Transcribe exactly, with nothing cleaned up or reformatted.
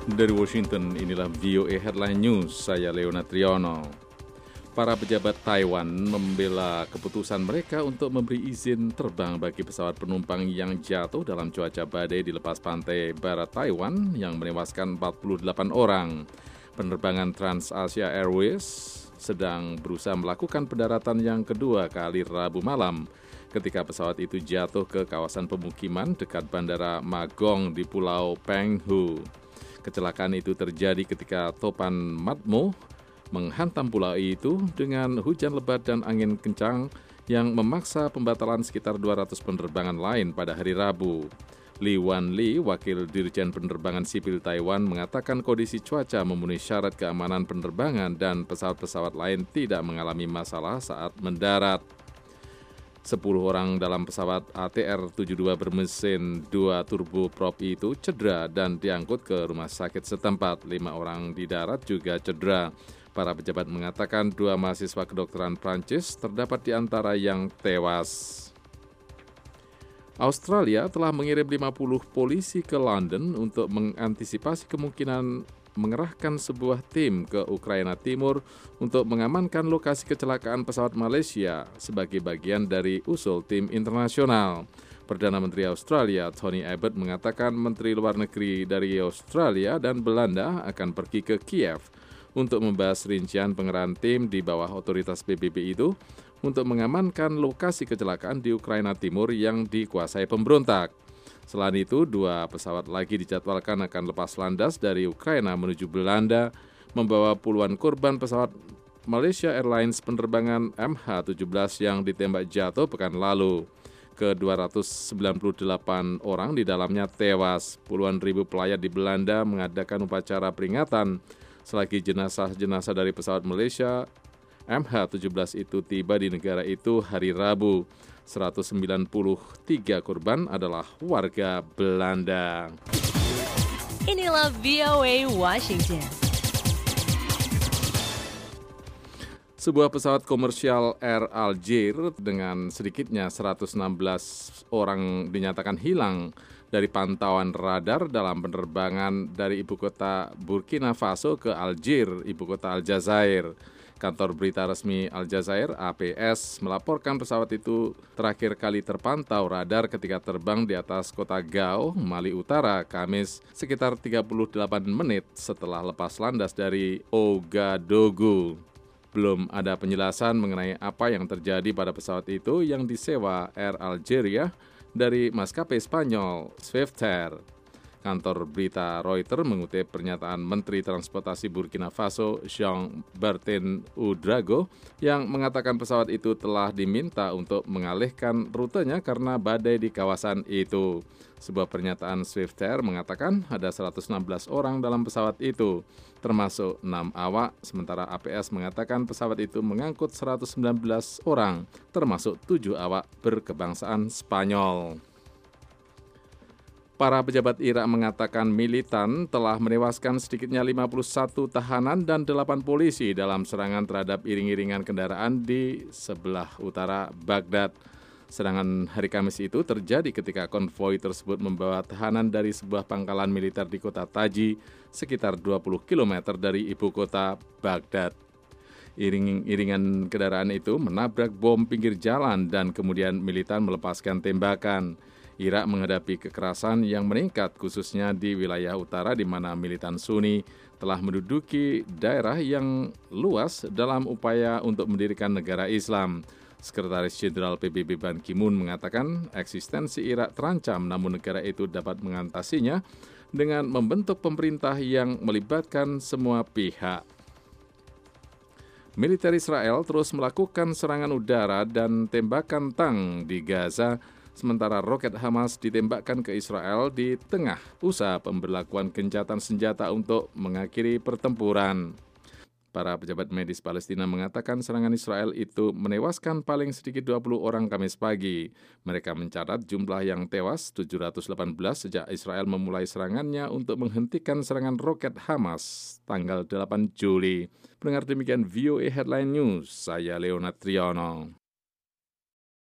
Dari Washington, inilah V O A Headline News, saya Leonard Triono. Para pejabat Taiwan membela keputusan mereka untuk memberi izin terbang bagi pesawat penumpang yang jatuh dalam cuaca badai di lepas pantai barat Taiwan yang menewaskan empat puluh delapan orang. Penerbangan TransAsia Airways sedang berusaha melakukan pendaratan yang kedua kali Rabu malam ketika pesawat itu jatuh ke kawasan pemukiman dekat Bandara Magong di Pulau Penghu. Kecelakaan itu terjadi ketika topan Matmo menghantam pulau itu dengan hujan lebat dan angin kencang yang memaksa pembatalan sekitar dua ratus penerbangan lain pada hari Rabu. Li Wanli, wakil Dirjen Penerbangan Sipil Taiwan, mengatakan kondisi cuaca memenuhi syarat keamanan penerbangan dan pesawat-pesawat lain tidak mengalami masalah saat mendarat. Sepuluh orang dalam pesawat A T R tujuh puluh dua bermesin dua turboprop itu cedera dan diangkut ke rumah sakit setempat. Lima orang di darat juga cedera. Para pejabat mengatakan dua mahasiswa kedokteran Prancis terdapat di antara yang tewas. Australia telah mengirim lima puluh polisi ke London untuk mengantisipasi kemungkinan mengerahkan sebuah tim ke Ukraina Timur untuk mengamankan lokasi kecelakaan pesawat Malaysia sebagai bagian dari usul tim internasional. Perdana Menteri Australia Tony Abbott mengatakan Menteri Luar Negeri dari Australia dan Belanda akan pergi ke Kiev untuk membahas rincian pengerahan tim di bawah otoritas P B B itu untuk mengamankan lokasi kecelakaan di Ukraina Timur yang dikuasai pemberontak. Selain itu, dua pesawat lagi dijadwalkan akan lepas landas dari Ukraina menuju Belanda, membawa puluhan korban pesawat Malaysia Airlines penerbangan M H tujuh belas yang ditembak jatuh pekan lalu. Ke dua ratus sembilan puluh delapan orang di dalamnya tewas. Puluhan ribu pelayat di Belanda mengadakan upacara peringatan selagi jenazah-jenazah dari pesawat Malaysia M H tujuh belas itu tiba di negara itu hari Rabu. seratus sembilan puluh tiga korban adalah warga Belanda. Inilah V O A Washington. Sebuah pesawat komersial Air Algérie dengan sedikitnya seratus enam belas orang dinyatakan hilang dari pantauan radar dalam penerbangan dari ibu kota Burkina Faso ke Algiers, ibu kota Aljazair. Kantor berita resmi Aljazair, A P S, melaporkan pesawat itu terakhir kali terpantau radar ketika terbang di atas kota Gao, Mali Utara, Kamis, sekitar tiga puluh delapan menit setelah lepas landas dari Ouagadougou. Belum ada penjelasan mengenai apa yang terjadi pada pesawat itu yang disewa Air Algeria dari maskapai Spanyol, Swiftair. Kantor berita Reuters mengutip pernyataan Menteri Transportasi Burkina Faso, Jean-Bertin Ouedraogo, yang mengatakan pesawat itu telah diminta untuk mengalihkan rutenya karena badai di kawasan itu. Sebuah pernyataan Swiftair mengatakan ada seratus enam belas orang dalam pesawat itu, termasuk enam awak, sementara A P S mengatakan pesawat itu mengangkut seratus sembilan belas orang, termasuk tujuh awak berkebangsaan Spanyol. Para pejabat Irak mengatakan militan telah menewaskan sedikitnya lima puluh satu tahanan dan delapan polisi dalam serangan terhadap iring-iringan kendaraan di sebelah utara Baghdad. Serangan hari Kamis itu terjadi ketika konvoi tersebut membawa tahanan dari sebuah pangkalan militer di kota Taji, sekitar dua puluh kilometer dari ibu kota Baghdad. Iring-iringan kendaraan itu menabrak bom pinggir jalan dan kemudian militan melepaskan tembakan. Irak menghadapi kekerasan yang meningkat khususnya di wilayah utara di mana militan Sunni telah menduduki daerah yang luas dalam upaya untuk mendirikan negara Islam. Sekretaris Jenderal P B B Ban Ki-moon mengatakan eksistensi Irak terancam namun negara itu dapat mengatasinya dengan membentuk pemerintah yang melibatkan semua pihak. Militer Israel terus melakukan serangan udara dan tembakan tank di Gaza, sementara roket Hamas ditembakkan ke Israel di tengah usaha pemberlakuan gencatan senjata untuk mengakhiri pertempuran. Para pejabat medis Palestina mengatakan serangan Israel itu menewaskan paling sedikit dua puluh orang Kamis pagi. Mereka mencatat jumlah yang tewas tujuh ratus delapan belas sejak Israel memulai serangannya untuk menghentikan serangan roket Hamas tanggal delapan Juli. Pendengar demikian V O A Headline News, saya Leonard Triono.